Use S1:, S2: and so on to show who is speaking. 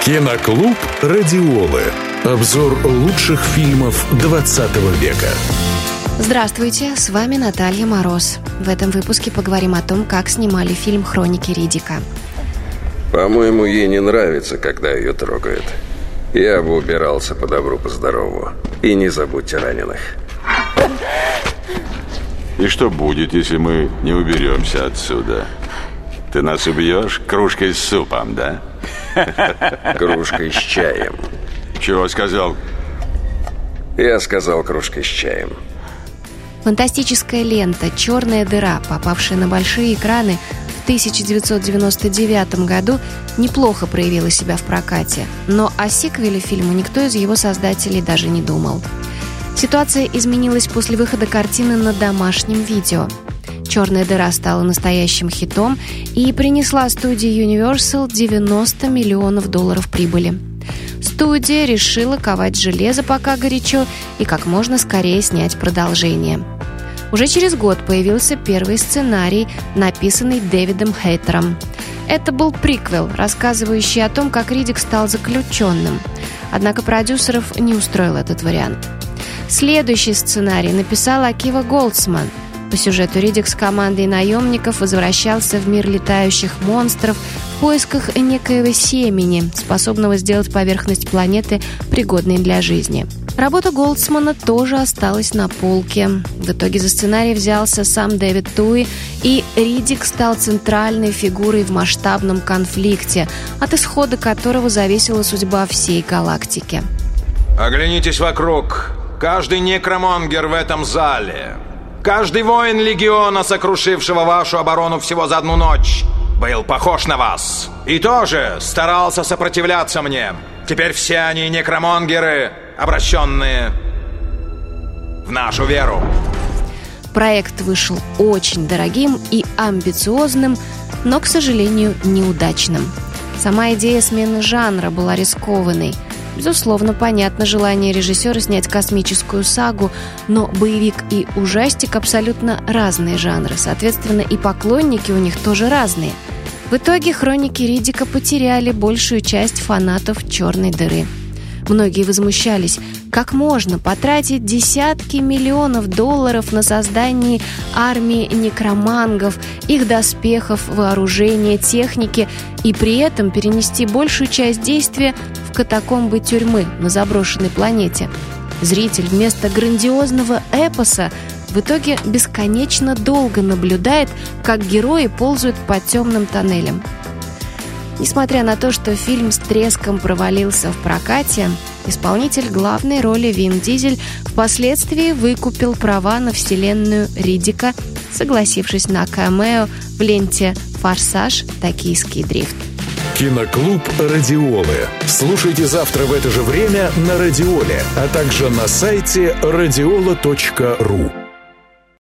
S1: Киноклуб «Радиолы». Обзор лучших фильмов 20 века.
S2: Здравствуйте, с вами Наталья Мороз. В этом выпуске поговорим о том, как снимали фильм «Хроники Риддика».
S3: По-моему, ей не нравится, когда ее трогают. Я бы убирался по добру, по здорову. И не забудьте раненых.
S4: И что будет, если мы не уберемся отсюда? Ты нас убьешь кружкой с супом, да?
S3: Кружкой с чаем.
S4: Чего сказал?
S3: Я сказал кружкой с чаем.
S2: Фантастическая лента «Черная дыра», попавшая на большие экраны в 1999 году, неплохо проявила себя в прокате. Но о сиквеле фильму никто из его создателей даже не думал. Ситуация изменилась после выхода картины на домашнем видео. «Черная дыра» стала настоящим хитом и принесла студии Universal $90 миллионов прибыли. Студия решила ковать железо пока горячо и как можно скорее снять продолжение. Уже через год появился первый сценарий, написанный Дэвидом Хейтером. Это был приквел, рассказывающий о том, как Риддик стал заключенным. Однако продюсеров не устроил этот вариант. Следующий сценарий написал Акива Голдсман. По сюжету Риддик с командой наемников возвращался в мир летающих монстров в поисках некоего семени, способного сделать поверхность планеты пригодной для жизни. Работа Голдсмана тоже осталась на полке. В итоге за сценарий взялся сам Дэвид Туи, и Риддик стал центральной фигурой в масштабном конфликте, от исхода которого зависела судьба всей галактики.
S5: Оглянитесь вокруг. Каждый некромонгер в этом зале, каждый воин легиона, сокрушившего вашу оборону всего за одну ночь, был похож на вас. И тоже старался сопротивляться мне. Теперь все они некромонгеры, обращенные в нашу веру.
S2: Проект вышел очень дорогим и амбициозным, но, к сожалению, неудачным. Сама идея смены жанра была рискованной. Безусловно, понятно желание режиссера снять космическую сагу, но боевик и ужастик абсолютно разные жанры, соответственно, и поклонники у них тоже разные. В итоге «Хроники Риддика» потеряли большую часть фанатов «Черной дыры». Многие возмущались, как можно потратить десятки миллионов долларов на создание армии некромангов, их доспехов, вооружения, техники и при этом перенести большую часть действия в катакомбы тюрьмы на заброшенной планете. Зритель вместо грандиозного эпоса в итоге бесконечно долго наблюдает, как герои ползают по темным тоннелям. Несмотря на то, что фильм с треском провалился в прокате, исполнитель главной роли Вин Дизель впоследствии выкупил права на вселенную Риддика, согласившись на камео в ленте «Форсаж. Токийский дрифт».
S1: Киноклуб «Радиолы». Слушайте завтра в это же время на Радиоле, а также на сайте radiola.ru.